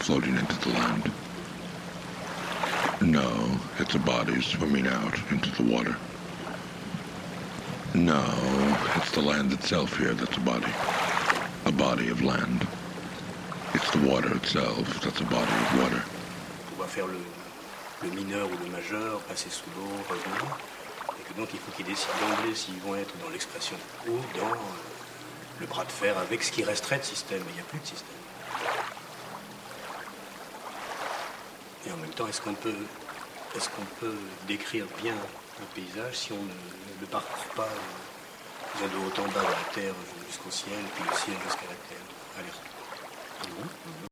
floating into the land. No, it's a body swimming out into the water. No, it's the land itself here that's a body of land. It's the water itself that's a body of water. On va faire le mineur ou le majeur, passer sous l'eau, revenir. Et que donc il faut qu'ils décident d'emblée s'ils vont être dans l'expression ou dans le bras de fer avec ce qui resterait de système. Mais il n'y a plus de système. Et en même temps, est-ce qu'on peut décrire bien un paysage si on ne le parcourt pas de haut en bas de la terre jusqu'au ciel, puis le ciel jusqu'à la terre? Allez.